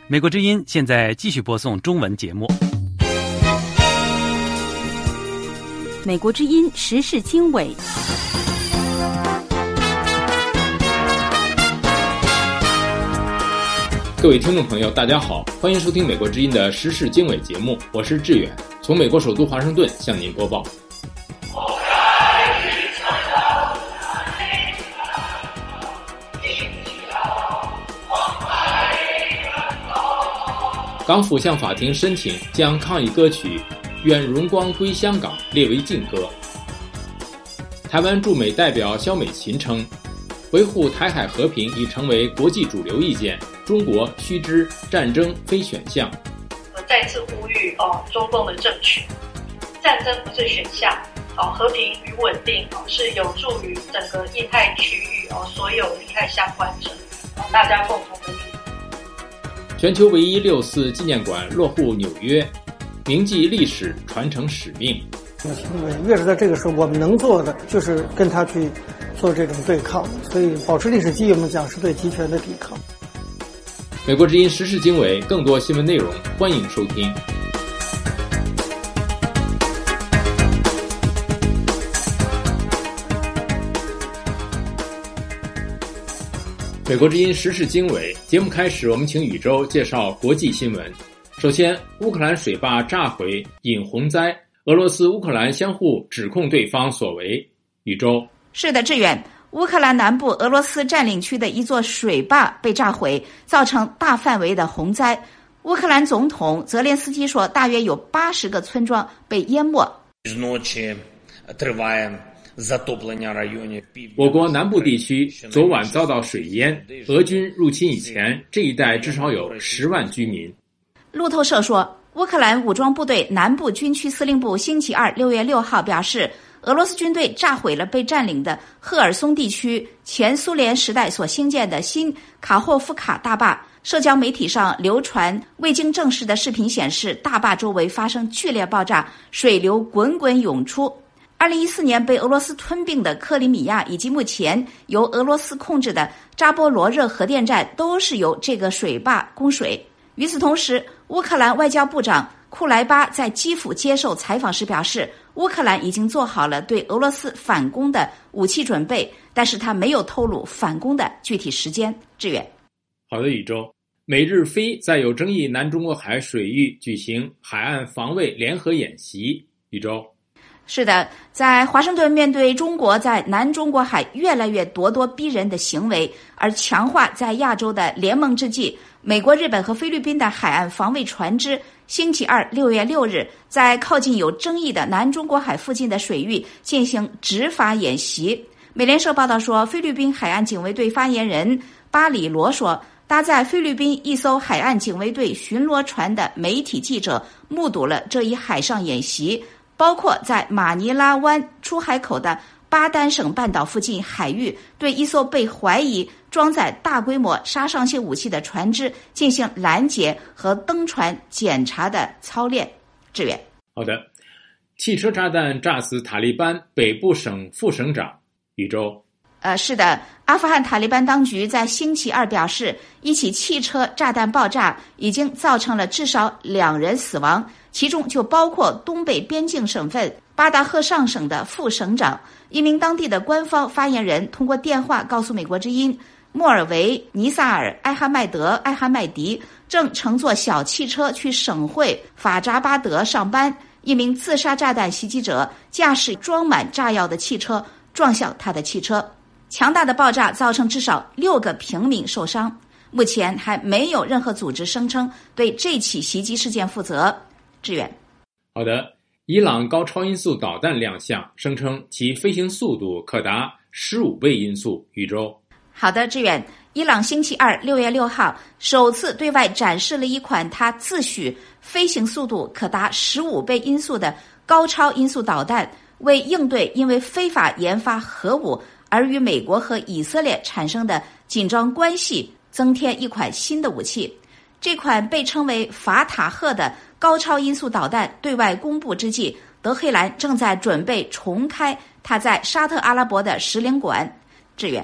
美国之音现在继续播送中文节目。 美国之音时事经纬。 各位听众朋友，大家好，欢迎收听美国之音的时事经纬节目，我是志远，从美国首都华盛顿向您播报。港府向法庭申请将抗议歌曲《愿荣光归香港》列为禁歌。台湾驻美代表萧美琴称，维护台海和平已成为国际主流意见，中国须知战争非选项。 我再次呼吁中共的政权，战争不是选项，和平与稳定是有助于整个印太区域所有利害相关者大家共同的利益。 全球唯一6·4纪念馆落户纽约，铭记历史，传承使命。 越是在这个时候，我们能做的就是跟他去做这种对抗，所以保持历史记忆，我们讲是对集权的抵抗。 美国之音时事经纬，更多新闻内容，欢迎收听。美国之音时事经纬节目开始，我们请宇宙介绍国际新闻。首先，乌克兰水坝炸毁引洪灾，俄罗斯、乌克兰相互指控对方所为。宇宙。 是的，志远。乌克兰南部俄罗斯占领区的一座水坝被炸毁，造成大范围的洪灾。乌克兰总统泽连斯基说，大约有80个村庄被淹没。 我国南部地区昨晚遭到水淹，俄军入侵以前，这一带至少有10万居民。 路透社说，乌克兰武装部队南部军区司令部星期二6月6号表示，俄罗斯军队炸毁了被占领的赫尔松地区前苏联时代所兴建的新卡霍夫卡大坝。社交媒体上流传未经证实的视频显示，大坝周围发生剧烈爆炸，水流滚滚涌出。2014年被俄罗斯吞并的克里米亚以及目前由俄罗斯控制的扎波罗热核电站都是由这个水坝供水。与此同时，乌克兰外交部长库莱巴在基辅接受采访时表示，乌克兰已经做好了对俄罗斯反攻的武器准备，但是他没有透露反攻的具体时间。志远。 好的，宇宙。美日菲在有争议南中国海水域举行海岸防卫联合演习。宇宙。 是的，在华盛顿面对中国在南中国海越来越咄咄逼人的行为，而强化在亚洲的联盟之际，美国、日本和菲律宾的海岸防卫船只星期二6月6日在靠近有争议的南中国海附近的水域进行执法演习。美联社报道说，菲律宾海岸警卫队发言人巴里罗说，搭载菲律宾一艘海岸警卫队巡逻船的媒体记者目睹了这一海上演习，包括在马尼拉湾出海口的巴丹省半岛附近海域对一艘被怀疑装载大规模杀伤性武器的船只进行拦截和登船检查的操练。志远。 好的。汽车炸弹炸死塔利班北部省副省长。宇宙。 是的，阿富汗塔利班当局在星期二表示，一起汽车炸弹爆炸已经造成了至少2人死亡，其中就包括东北边境省份巴达赫尚省的副省长。一名当地的官方发言人通过电话告诉美国之音，莫尔维、尼萨尔、艾哈迈迪正乘坐小汽车去省会法扎巴德上班。一名自杀炸弹袭击者驾驶装满炸药的汽车撞向他的汽车。强大的爆炸造成至少6个平民受伤，目前还没有任何组织声称对这起袭击事件负责。志远。 好的。伊朗高超音速导弹亮相，声称其飞行速度可达15倍音速。宇宙。 好的，志远。伊朗星期二6月6号首次对外展示了一款它自诩飞行速度可达15倍音速的高超音速导弹，为应对因为非法研发核武而与美国和以色列产生的紧张关系增添一款新的武器。这款被称为法塔赫的高超音速导弹对外公布之际，德黑兰正在准备重开它在沙特阿拉伯的使领馆。志远。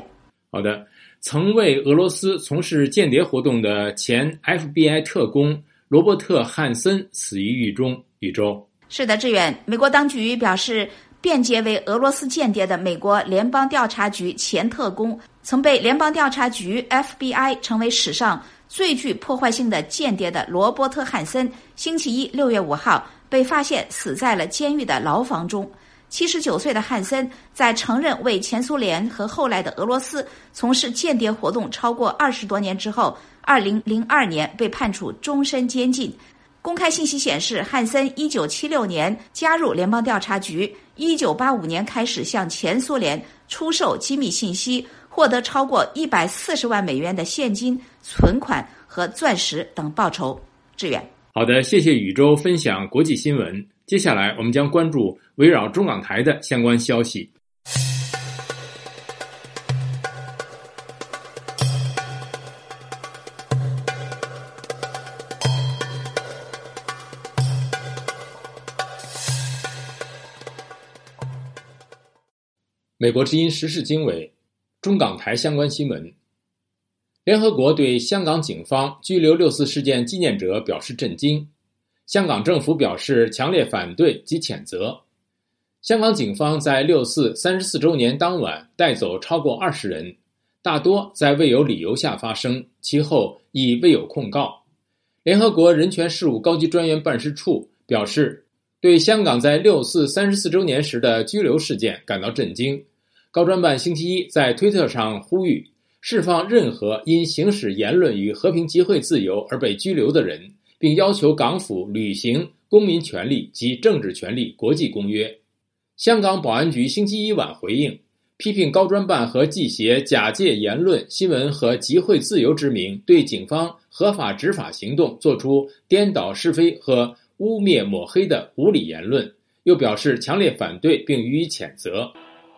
好的，曾为俄罗斯从事间谍活动的前 FBI 特工罗伯特·汉森死于狱中。宇宙。 是的，志远。美国当局表示，辩解为俄罗斯间谍的美国联邦调查局前特工，曾被联邦调查局 FBI 称为史上最具破坏性的间谍的罗伯特·汉森，星期一6月5号被发现死在了监狱的牢房中。79岁的汉森在承认为前苏联和后来的俄罗斯从事间谍活动超过20多年之后，2002年被判处终身监禁。公开信息显示，汉森1976年加入联邦调查局，1985年开始向前苏联出售机密信息，获得超过140万美元的现金、存款和钻石等报酬。志远。 好的，谢谢宇宙分享国际新闻。接下来我们将关注围绕中港台的相关消息。美国之音时事经纬，中港台相关新闻。联合国对香港警方拘留6·4事件纪念者表示震惊，香港政府表示强烈反对及谴责。香港警方在6·4 34周年当晚带走超过20人，大多在未有理由下发生，其后亦未有控告。联合国人权事务高级专员办事处表示，对香港在6·4 34周年时的拘留事件感到震惊。高专办星期一在推特上呼吁释放任何因行使言论与和平集会自由而被拘留的人，并要求港府履行公民权利及政治权利国际公约。香港保安局星期一晚回应，批评高专办和记协假借言论、新闻和集会自由之名，对警方合法执法行动做出颠倒是非和污蔑抹黑的无理言论，又表示强烈反对并予以谴责。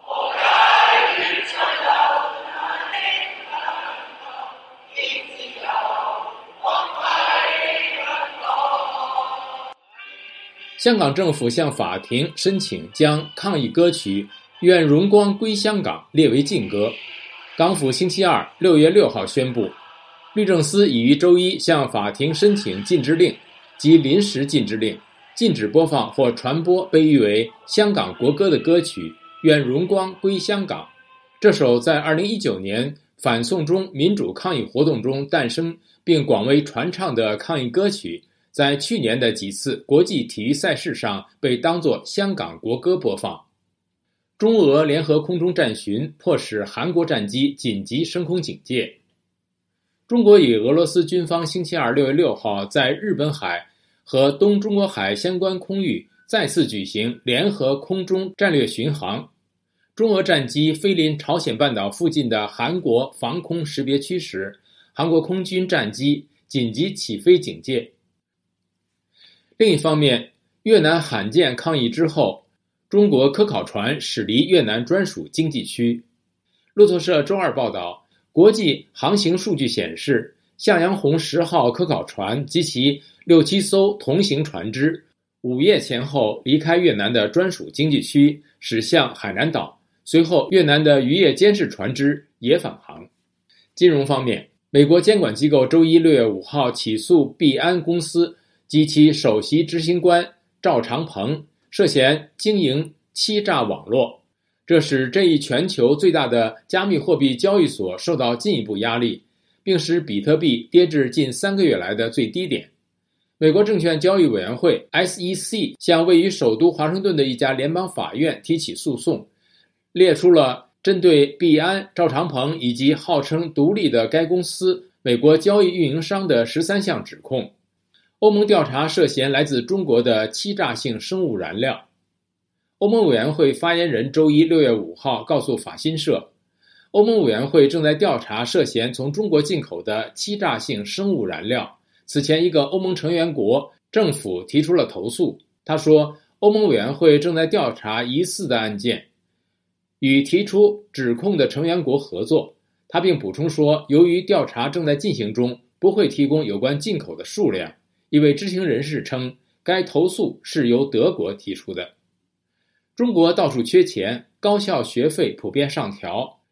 香港政府向法庭申请将抗议歌曲《愿荣光归香港》列为禁歌。港府星期二6月6号宣布，律政司已于周一向法庭申请禁制令及临时禁制令，禁止播放或传播被誉为香港国歌的歌曲《愿荣光归香港》。这首在2019年反送中民主抗议活动中诞生并广为传唱的抗议歌曲，在去年的几次国际体育赛事上被当作香港国歌播放。中俄联合空中战巡迫使韩国战机紧急升空警戒。中国与俄罗斯军方星期二6月6号在日本海和东中国海相关空域再次举行联合空中战略巡航。中俄战机飞临朝鲜半岛附近的韩国防空识别区时，韩国空军战机紧急起飞警戒。另一方面，越南罕见抗议之后，中国科考船驶离越南专属经济区。路透社周二报道，国际航行数据显示，向阳红10号科考船及其6、7艘同行船只午夜前后离开越南的专属经济区，驶向海南岛。随后，越南的渔业监视船只也返航。金融方面，美国监管机构周一6月5号起诉币安公司及其首席执行官赵长鹏涉嫌经营欺诈网络，这使这一全球最大的加密货币交易所受到进一步压力，并使比特币跌至近3个月来的最低点。美国证券交易委员会 SEC 向位于首都华盛顿的一家联邦法院提起诉讼，列出了针对币安、赵长鹏以及号称独立的该公司美国交易运营商的13项指控。欧盟调查涉嫌来自中国的欺诈性生物燃料。欧盟委员会发言人周一6月5号告诉法新社，欧盟委员会正在调查涉嫌从中国进口的欺诈性生物燃料。此前，一个欧盟成员国政府提出了投诉。他说，欧盟委员会正在调查疑似的案件，与提出指控的成员国合作。他并补充说，由于调查正在进行中，不会提供有关进口的数量。一位知情人士称，该投诉是由德国提出的。中国到处缺钱，高校学费普遍上调，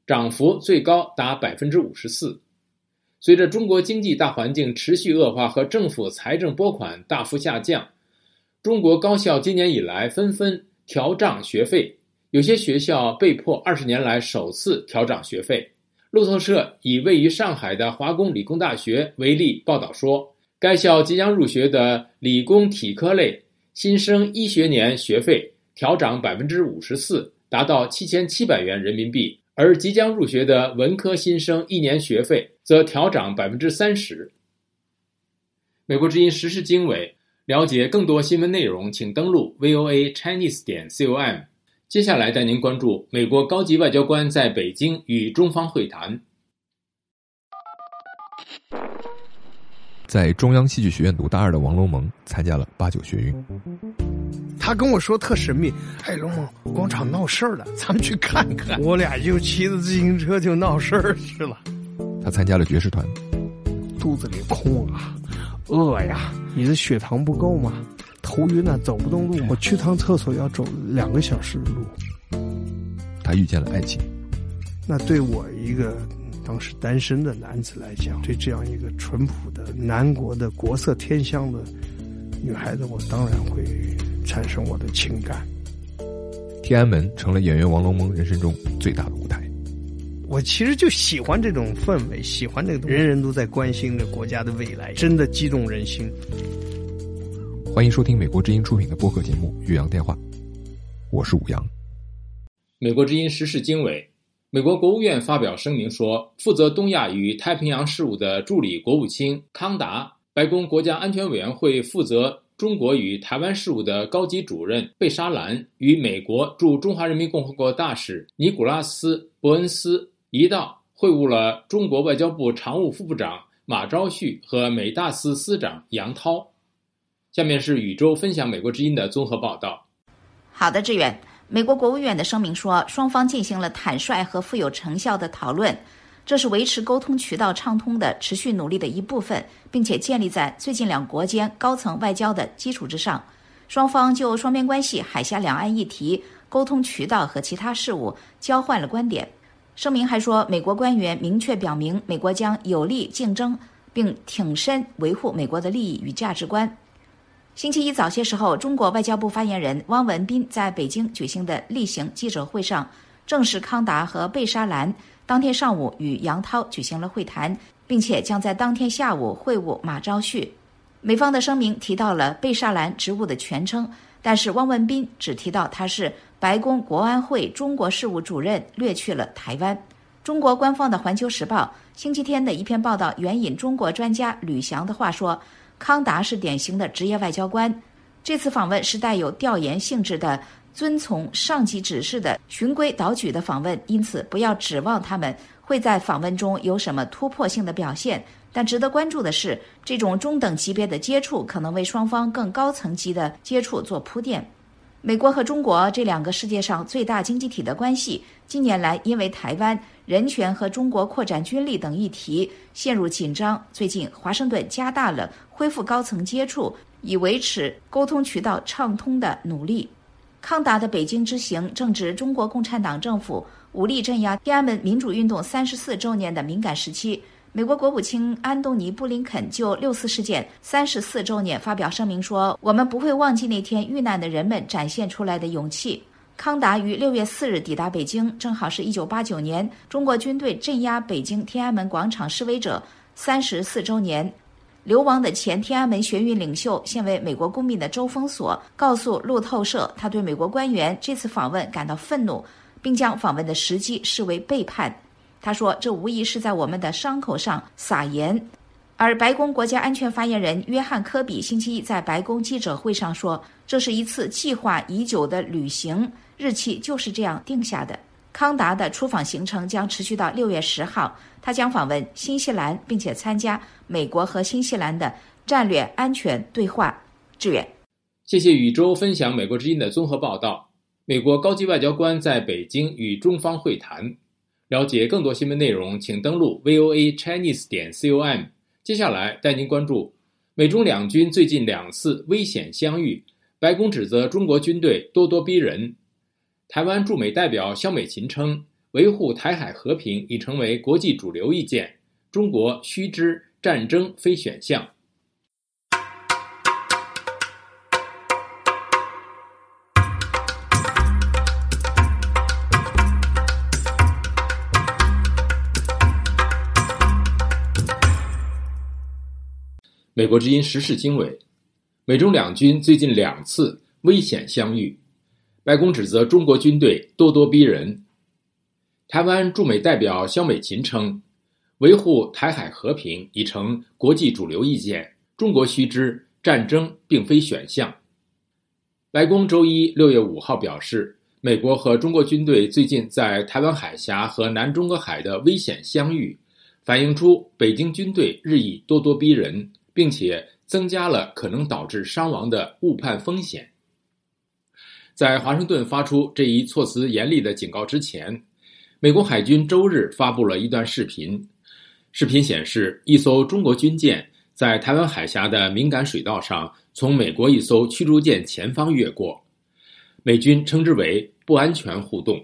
涨幅最高达 54%。随着中国经济大环境持续恶化和政府财政拨款大幅下降，中国高校今年以来纷纷调涨学费，有些学校被迫20年来首次调涨学费。路透社以位于上海的华工理工大学为例报道说，该校即将入学的理工体科类新生一学年学费调涨 54%， 达到7700元人民币，而即将入学的文科新生一年学费则调涨 30%。 美国之音时事经纬，了解更多新闻内容请登录 voachinese.com。 接下来带您关注美国高级外交官在北京与中方会谈。 在中央戏剧学院读大二的王龙蒙参加了89学运。 他跟我说特神秘，哎，龙蒙，广场闹事儿了，咱们去看看。我俩就骑着自行车就闹事儿去了。 他参加了爵士团。 肚子里空啊，饿呀，你的血糖不够吗？头晕啊，走不动路，我去趟厕所要走2个小时的路。 他遇见了爱情。 那对我一个当时单身的男子来讲，对这样一个淳朴的南国的国色天香的女孩子，我当然会产生我的情感。 天安门成了演员王龙蒙人生中最大的舞台。 我其实就喜欢这种氛围，喜欢这个人人都在关心着国家的未来，真的激动人心。 欢迎收听美国之音出品的播客节目《岳阳电话》，我是武阳。 美国之音时事经纬，美国国务院发表声明说，负责东亚与太平洋事务的助理国务卿康达、白宫国家安全委员会负责中国与台湾事务的高级主任贝沙兰与美国驻中华人民共和国大使尼古拉斯·伯恩斯一道会晤了中国外交部常务副部长马昭旭和美大司司长杨涛。下面是宇宙分享美国之音的综合报道。 好的，志远。美国国务院的声明说，双方进行了坦率和富有成效的讨论，这是维持沟通渠道畅通的持续努力的一部分，并且建立在最近两国间高层外交的基础之上。双方就双边关系、海峡两岸议题、沟通渠道和其他事务交换了观点。声明还说，美国官员明确表明，美国将有力竞争，并挺身维护美国的利益与价值观。星期一早些时候，中国外交部发言人汪文斌在北京举行的例行记者会上，证实康达和贝沙兰当天上午与杨涛举行了会谈，并且将在当天下午会晤马昭旭。美方的声明提到了贝沙兰职务的全称，但是汪文斌只提到他是白宫国安会中国事务主任，略去了台湾。中国官方的《环球时报》星期天的一篇报道援引中国专家吕翔的话说，康达是典型的职业外交官，这次访问是带有调研性质的，遵从上级指示的循规蹈矩的访问，因此不要指望他们会在访问中有什么突破性的表现。但值得关注的是，这种中等级别的接触可能为双方更高层级的接触做铺垫。美国和中国这两个世界上最大经济体的关系，近年来因为台湾、人权和中国扩展军力等议题陷入紧张。最近，华盛顿加大了恢复高层接触，以维持沟通渠道畅通的努力。康达的北京之行正值中国共产党政府武力镇压天安门民主运动34周年的敏感时期。美国国务卿安东尼·布林肯就6·4事件34周年发表声明说，我们不会忘记那天遇难的人们展现出来的勇气。康达于6月4日抵达北京，正好是1989年中国军队镇压北京天安门广场示威者34周年。流亡的前天安门学运领袖、现为美国公民的周峰锁告诉路透社，他对美国官员这次访问感到愤怒，并将访问的时机视为背叛。他说，这无疑是在我们的伤口上撒盐。而白宫国家安全发言人约翰·科比星期一在白宫记者会上说，这是一次计划已久的旅行，日期就是这样定下的。康达的出访行程将持续到6月10号，他将访问新西兰，并且参加美国和新西兰的战略安全对话。志远， 谢谢宇宙分享美国之音的综合报道。美国高级外交官在北京与中方会谈。了解更多新闻内容，请登录 voachinese.com。 接下来带您关注美中两军最近2次危险相遇，白宫指责中国军队咄咄逼人。台湾驻美代表肖美琴称， 维护台海和平已成为国际主流意见，中国须知战争非选项。美国之音时事经纬，美中两军最近2次危险相遇，白宫指责中国军队咄咄逼人。台湾驻美代表萧美琴称，维护台海和平已成国际主流意见，中国须知战争并非选项。白宫周一6月5号表示，美国和中国军队最近在台湾海峡和南中国海的危险相遇，反映出北京军队日益咄咄逼人，并且增加了可能导致伤亡的误判风险。在华盛顿发出这一措辞严厉的警告之前，美国海军周日发布了一段视频。视频显示，一艘中国军舰在台湾海峡的敏感水道上从美国一艘驱逐舰前方越过，美军称之为不安全互动。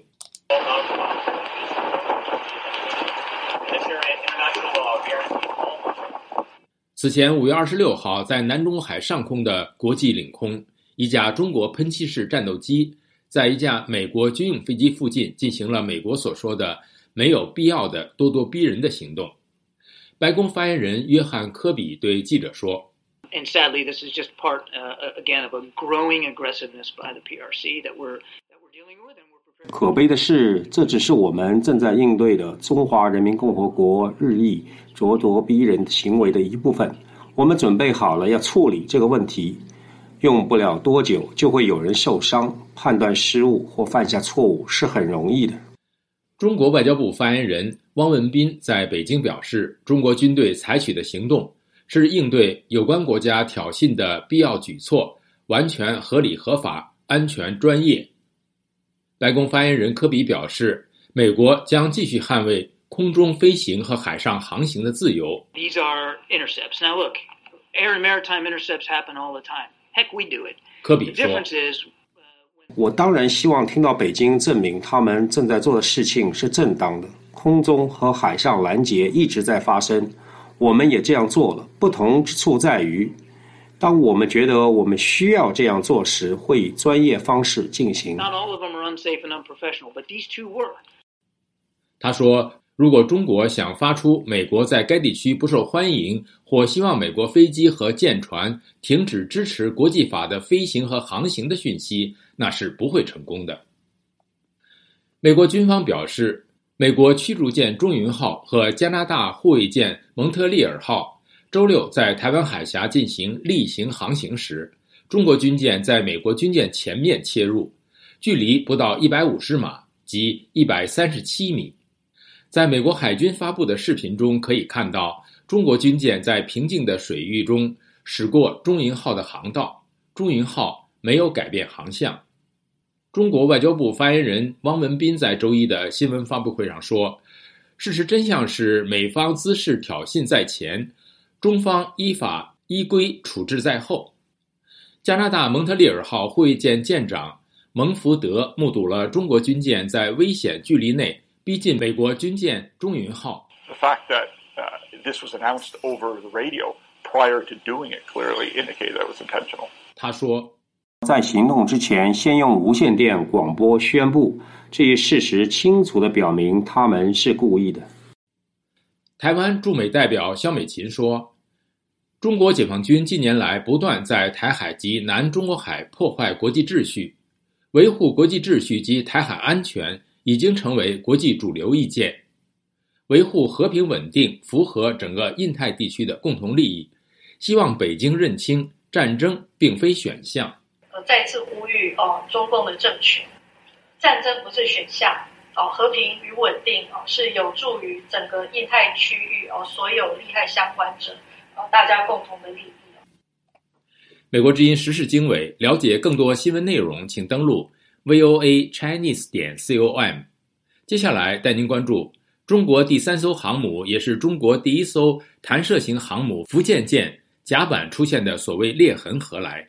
此前5月26号，在南中国海上空的国际领空，一架中国喷气式战斗机在一架美国军用飞机附近进行了美国所说的没有必要的咄咄逼人的行动。白宫发言人约翰·科比对记者说 And sadly, this is just part, again, of a growing aggressiveness by the PRC that we're dealing with. 可悲的是，这只是我们正在应对的中华人民共和国日益咄咄逼人行为的一部分。我们准备好了要处理这个问题，用不了多久就会有人受伤，判断失误或犯下错误是很容易的。 中国外交部发言人汪文斌在北京表示，中国军队采取的行动是应对有关国家挑衅的必要举措，完全合理合法、安全专业。白宫发言人科比表示，美国将继续捍卫空中飞行和海上航行的自由。 These are intercepts. Now look, air and maritime intercepts happen all the time. Heck, we do it. 科比说， The difference is, 我当然希望听到北京证明他们正在做的事情是正当的。空中和海上拦截一直在发生，我们也这样做了。不同之处在于，当我们觉得我们需要这样做时，会以专业方式进行。 not all of them are unsafe and unprofessional, but these two were. 他说，如果中国想发出美国在该地区不受欢迎，或希望美国飞机和舰船停止支持国际法的飞行和航行的讯息，那是不会成功的。美国军方表示，美国驱逐舰中云号和加拿大护卫舰蒙特利尔号周六在台湾海峡进行例行航行时，中国军舰在美国军舰前面切入，距离不到150码，即137米。在美国海军发布的视频中可以看到，中国军舰在平静的水域中驶过中云号的航道，中云号没有改变航向。中国外交部发言人汪文斌在周一的新闻发布会上说，事实真相是美方滋事挑衅在前，中方依法依规处置在后。加拿大蒙特利尔号护卫舰舰长蒙福德目睹了中国军舰在危险距离内逼近美国军舰中云号。 The fact that this was announced over the radio prior to doing it clearly indicated that it was intentional. 他说， 在行动之前，先用无线电广播宣布，这一事实清楚地表明他们是故意的。 台湾驻美代表萧美琴说，中国解放军近年来不断在台海及南中国海破坏国际秩序，维护国际秩序及台海安全已经成为国际主流意见，维护和平稳定符合整个印太地区的共同利益，希望北京认清战争并非选项。 再次呼吁中共的政权，战争不是选项，和平与稳定是有助于整个印太区域所有利害相关者大家共同的利益。 美国之音时事经纬，了解更多新闻内容，请登录 voachinese.com。接下来带您关注中国第3艘航母，也是中国第1艘弹射型航母福建舰甲板出现的所谓裂痕何来。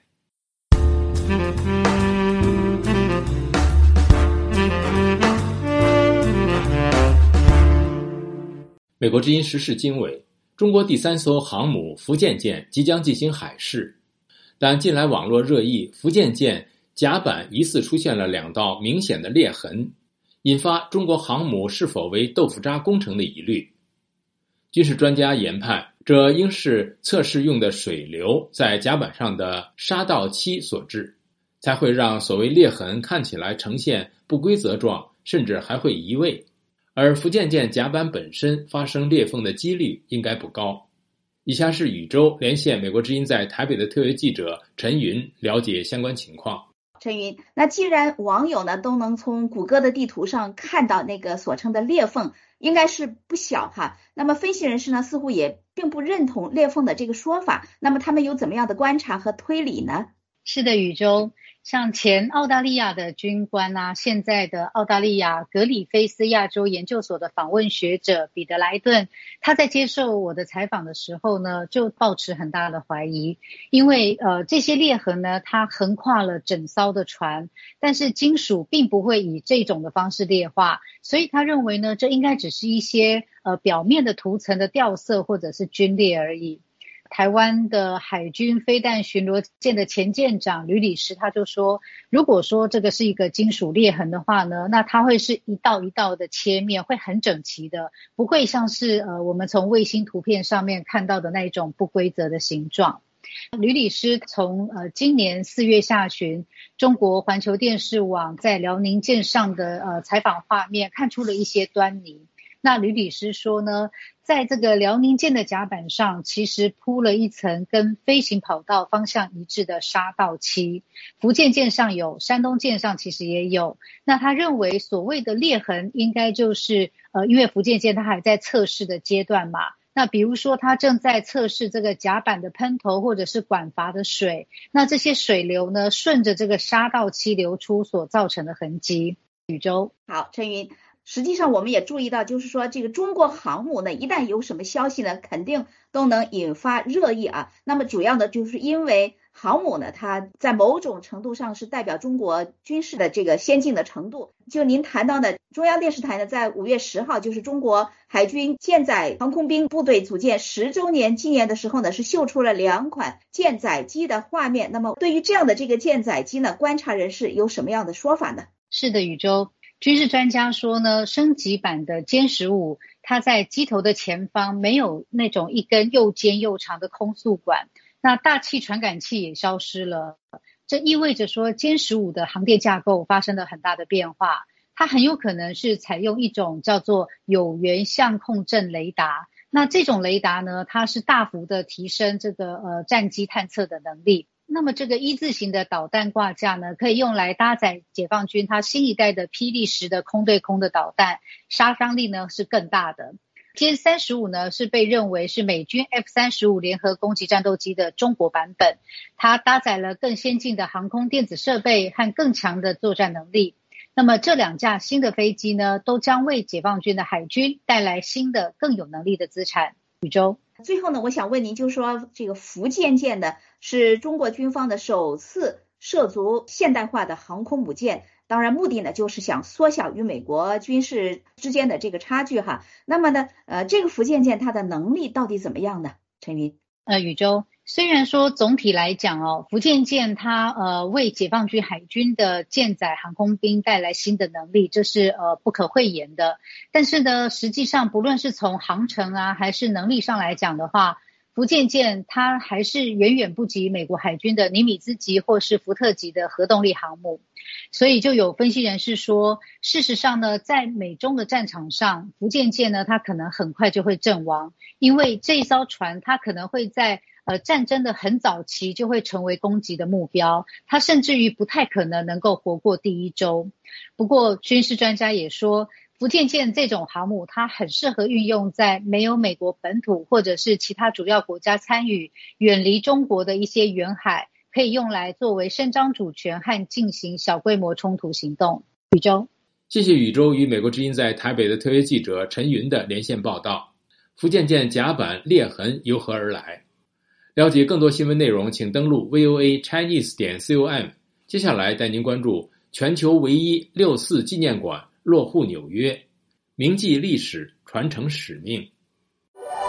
美国之音时事经纬，中国第3艘航母福建舰即将进行海试，但近来网络热议福建舰甲板疑似出现了2道明显的裂痕，引发中国航母是否为豆腐渣工程的疑虑。军事专家研判，这应是测试用的水流在甲板上的沙道漆所致，才会让所谓裂痕看起来呈现不规则状，甚至还会移位。而福建舰甲板本身发生裂缝的几率应该不高。以下是宇宙连线美国之音在台北的特约记者陈云，了解相关情况。 陈云，那既然网友呢都能从谷歌的地图上看到那个所称的裂缝，应该是不小哈。那么分析人士呢似乎也并不认同裂缝的这个说法，那么他们有怎么样的观察和推理呢？ 是的，宇宙。像前澳大利亚的军官啊，现在的澳大利亚格里菲斯亚洲研究所的访问学者彼得莱顿，他在接受我的采访的时候呢，就抱持很大的怀疑，因为这些裂痕呢，它横跨了整艘的船，但是金属并不会以这种的方式裂化，所以他认为呢，这应该只是一些表面的涂层的掉色或者是皲裂而已。台湾的海军飞弹巡逻舰的前舰长吕礼师他就说，如果说这个是一个金属裂痕的话呢，那它会是一道一道的切面，会很整齐的，不会像是我们从卫星图片上面看到的那一种不规则的形状。吕礼师从今年4月下旬中国环球电视网在辽宁舰上的采访画面看出了一些端倪。那吕律师说呢，在这个辽宁舰的甲板上其实铺了一层跟飞行跑道方向一致的沙道漆，福建舰上有，山东舰上其实也有。那他认为所谓的裂痕应该就是因为福建舰它还在测试的阶段嘛，那比如说它正在测试这个甲板的喷头或者是管阀的水，那这些水流呢顺着这个沙道漆流出所造成的痕迹。宇宙好，陈云，实际上我们也注意到，就是说这个中国航母呢，一旦有什么消息呢，肯定都能引发热议啊。那么主要的就是因为航母呢，它在某种程度上是代表中国军事的这个先进的程度。就您谈到的中央电视台呢，在5月10号，就是中国海军舰载航空兵部队组建10周年纪念的时候呢，是秀出了2款舰载机的画面。那么对于这样的这个舰载机呢，观察人士有什么样的说法呢？ 是的，宇宙。军事专家说呢，升级版的歼15它在机头的前方没有那种一根又尖又长的空速管，那大气传感器也消失了，这意味着说歼15的航电架构发生了很大的变化，它很有可能是采用一种叫做有源相控阵雷达。那这种雷达呢，它是大幅的提升这个战机探测的能力。那么这个一字形的导弹挂架呢，可以用来搭载解放军它新一代的霹雳10的空对空的导弹，杀伤力呢是更大的。歼35呢是被认为是美军 F-35 联合攻击战斗机的中国版本，它搭载了更先进的航空电子设备和更强的作战能力。那么这2架新的飞机呢，都将为解放军的海军带来新的更有能力的资产。宇宙最后呢，我想问您，就是说这个福建舰呢，是中国军方的首次涉足现代化的航空母舰，当然目的呢就是想缩小与美国军事之间的这个差距哈。那么呢，这个福建舰它的能力到底怎么样呢？陈云。 宇宙虽然说总体来讲福建舰它为解放军海军的舰载航空兵带来新的能力，这是不可讳言的。但是呢，实际上不论是从航程啊还是能力上来讲的话，福建舰它还是远远不及美国海军的尼米兹级或是福特级的核动力航母。所以就有分析人士说，事实上呢，在美中的战场上，福建舰呢它可能很快就会阵亡，因为这一艘船它可能会在战争的很早期就会成为攻击的目标，它甚至于不太可能能够活过第1周。不过军事专家也说，福建舰这种航母它很适合运用在没有美国本土或者是其他主要国家参与、远离中国的一些远海，可以用来作为伸张主权和进行小规模冲突行动。宇宙， 谢谢宇宙与美国之音在台北的特约记者陈云的连线报道。福建舰甲板裂痕由何而来？了解更多新闻内容，请登录 voachinese.com。 接下来带您关注全球唯一6·4纪念馆落户纽约，铭记历史，传承使命。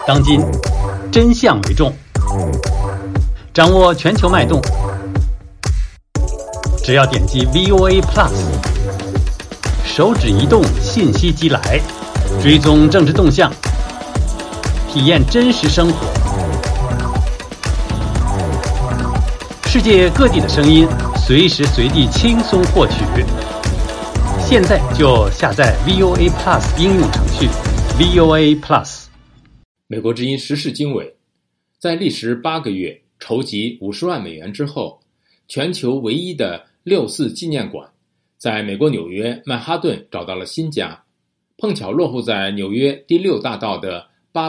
当今真相为重，掌握全球脉动，只要点击 VOA Plus， 手指移动，信息即来，追踪政治动向，体验真实生活，世界各地的声音，随时随地轻松获取。现在就下载 VOA Plus 应用程序 VOA Plus。 美国之音时事经纬，在历时8个月筹集50万美元之后，全球唯一的6·4纪念馆在美国纽约曼哈顿找到了新家，碰巧落户在纽约第6大道的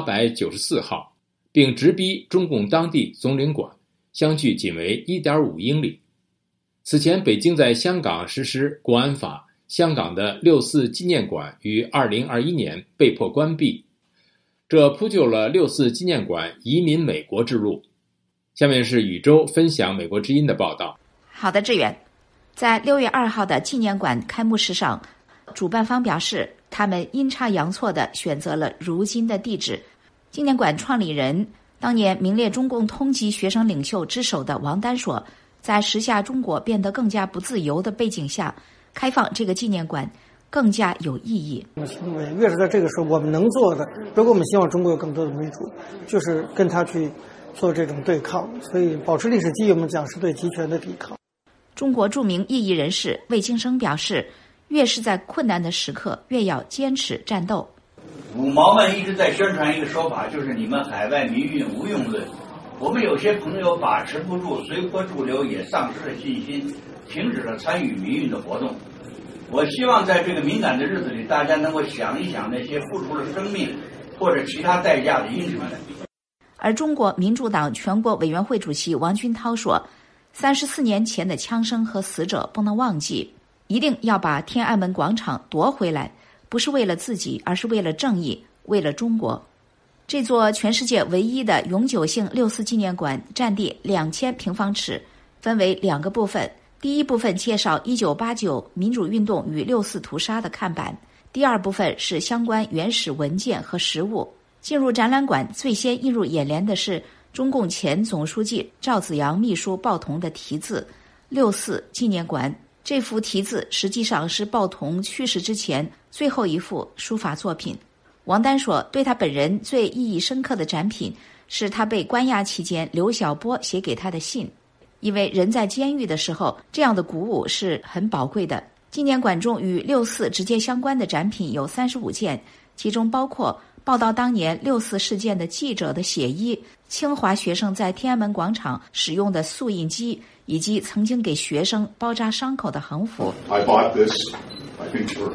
894号，并直逼中共当地总领馆，相距仅为 1.5 英里。此前北京在香港实施国安法，香港的6·4纪念馆于2021年被迫关闭，这铺就了6·4纪念馆移民美国之路。下面是宇宙分享美国之音的报道。 好的，志远。在6月2号的纪念馆开幕式上，主办方表示，他们阴差阳错地选择了如今的地址。纪念馆创立人，当年名列中共通缉学生领袖之首的王丹说，在时下中国变得更加不自由的背景下，开放这个纪念馆更加有意义。 越是在这个时候，我们能做的，如果我们希望中国有更多的民主，就是跟他去做这种对抗。所以保持历史记忆，我们讲是对集权的抵抗。 中国著名异议人士魏京生表示，越是在困难的时刻，越要坚持战斗。 五毛们一直在宣传一个说法，就是你们海外民运无用论。我们有些朋友把持不住，随波逐流，也丧失了信心，停止了参与民运的活动。我希望在这个敏感的日子里，大家能够想一想那些付出了生命或者其他代价的英雄们。 而中国民主党全国委员会主席王军涛说，34年前的枪声和死者不能忘记，一定要把天安门广场夺回来，不是为了自己，而是为了正义，为了中国。这座全世界唯一的永久性6·4纪念馆占地2000平方尺，分为2个部分。第一部分介绍1989民主运动与6·4屠杀的看板，第二部分是相关原始文件和实物。进入展览馆，最先映入眼帘的是中共前总书记赵紫阳秘书鲍同的题字6·4纪念馆。这幅题字实际上是鲍同去世之前最后一幅书法作品。王丹说，对他本人最意义深刻的展品是他被关押期间刘晓波写给他的信，因为人在监狱的时候，这样的鼓舞是很宝贵的。纪念馆中与6·4直接相关的展品有35件，其中包括报道当年6·4事件的记者的血衣、清华学生在天安门广场使用的速印机，以及曾经给学生包扎伤口的横幅。 I bought this, I think for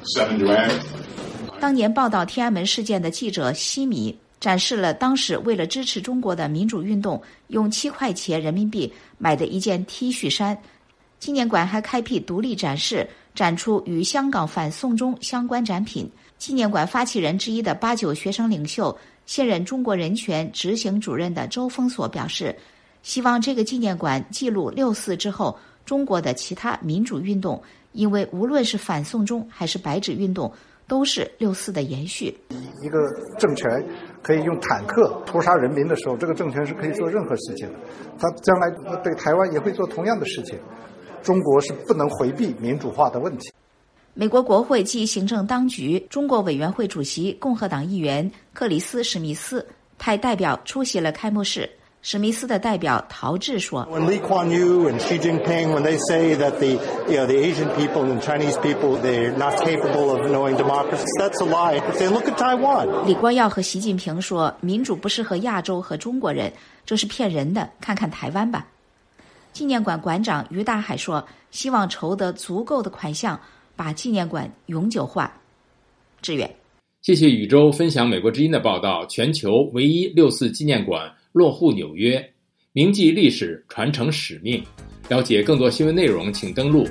$7. 当年报道天安门事件的记者西米展示了当时为了支持中国的民主运动，用7块钱人民币买的一件 T 恤衫。纪念馆还开辟独立展示，展出与香港反送中相关展品。纪念馆发起人之一的89学生领袖、现任中国人权执行主任的周峰所表示，希望这个纪念馆记录6·4之后中国的其他民主运动，因为无论是反送中还是白纸运动，都是6·4的延续。 一个政权可以用坦克屠杀人民的时候，这个政权是可以做任何事情的。他将来对台湾也会做同样的事情。中国是不能回避民主化的问题。 美国国会及行政当局中国委员会主席共和党议员克里斯·史密斯派代表出席了开幕式。史密斯的代表陶志说 When Lee Kuan Yew and Xi Jinping, when they say that the Asian people and Chinese people, they're not capable of knowing democracy, that's a lie. If they look at Taiwan. 李光耀和习近平说，民主不适合亚洲和中国人，这是骗人的，看看台湾吧。纪念馆馆长于大海说，希望筹得足够的款项，把纪念馆永久化。志远， 谢谢宇宙分享美国之音的报道。全球唯一6·4纪念馆落户纽约，铭记历史，传承使命。了解更多新闻内容，请登录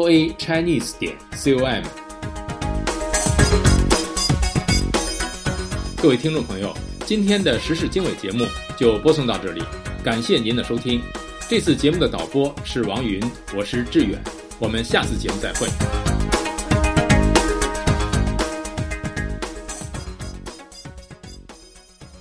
voachinese.com。各位听众朋友，今天的时事经纬节目就播送到这里，感谢您的收听。这次节目的导播是王云，我是志远，我们下次节目再会。